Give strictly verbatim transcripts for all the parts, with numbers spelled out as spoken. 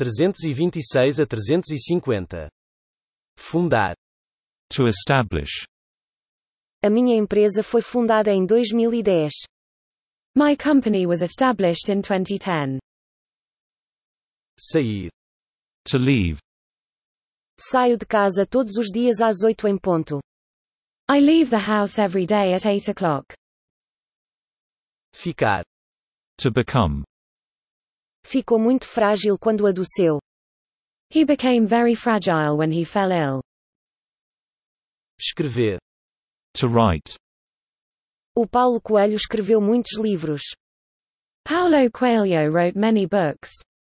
trezentos e vinte e seis a trezentos e cinquenta. Fundar. To establish. A minha empresa foi fundada em dois mil e dez. My company was established in twenty ten. Sair. To leave. Saio de casa todos os dias às oito em ponto. I leave the house every day at eight o'clock. Ficar. To become. Ficou muito frágil quando adoeceu. He became very fragile when he fell ill. Escrever. To write. O Paulo Coelho escreveu muitos livros. Paulo Coelho wrote many books.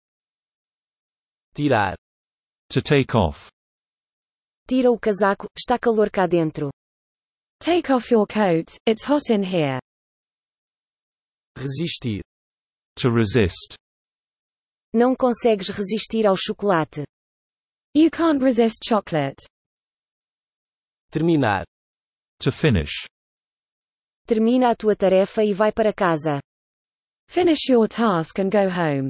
Tirar. To take off. Tira o casaco, está calor cá dentro. Take off your coat, it's hot in here. Resistir. To resist. Não consegues resistir ao chocolate. You can't resist chocolate. Terminar. To finish. Termina a tua tarefa e vai para casa. Finish your task and go home.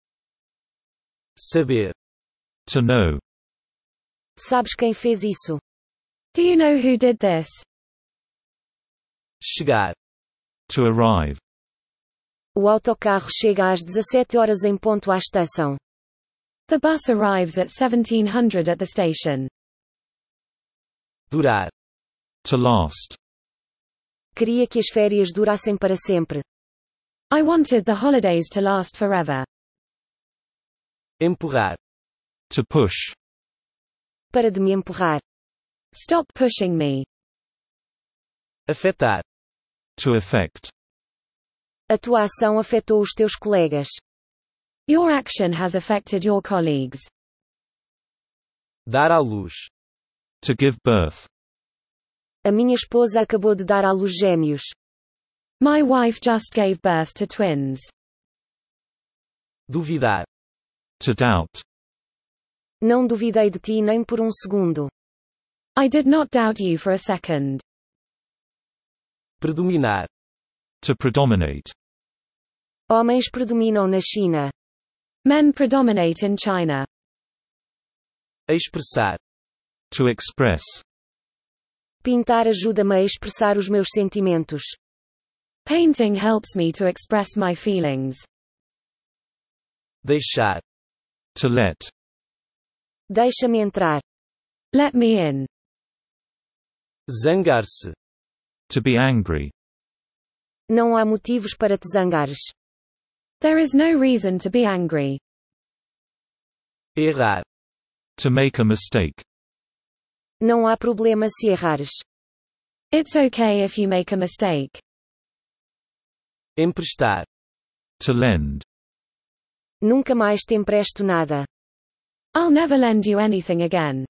Saber. To know. Sabes quem fez isso? Do you know who did this? Chegar. To arrive. O autocarro chega às dezassete horas em ponto à estação. The bus arrives at seventeen hundred at the station. Durar. To last. Queria que as férias durassem para sempre. I wanted the holidays to last forever. Empurrar. To push. Para de me empurrar. Stop pushing me. Afetar. To affect. A tua ação afetou os teus colegas. Your action has affected your colleagues. Dar à luz. To give birth. A minha esposa acabou de dar à luz gêmeos. My wife just gave birth to twins. Duvidar. To doubt. Não duvidei de ti nem por um segundo. I did not doubt you for a second. Predominar. To predominate. Homens predominam na China. Men predominate in China. Expressar. To express. Pintar ajuda-me a expressar os meus sentimentos. Painting helps me to express my feelings. Deixar. To let. Deixa-me entrar. Let me in. Zangar-se. To be angry. Não há motivos para te zangares. There is no reason to be angry. Errar. To make a mistake. Não há problema se errares. It's okay if you make a mistake. Emprestar. To lend. Nunca mais te empresto nada. I'll never lend you anything again.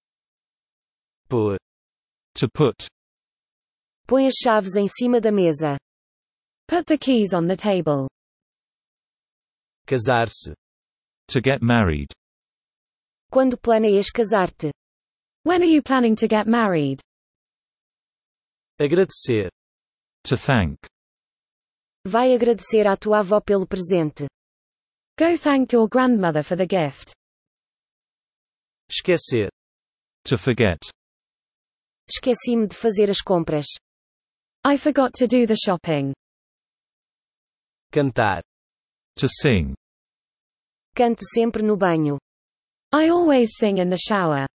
Pôr. To put. Põe as chaves em cima da mesa. Put the keys on the table. Casar-se. To get married. Quando planeias casar-te? When are you planning to get married? Agradecer. To thank. Vai agradecer à tua avó pelo presente. Go thank your grandmother for the gift. Esquecer. To forget. Esqueci-me de fazer as compras. I forgot to do the shopping. Cantar. To sing. Canto sempre no banho. I always sing in the shower.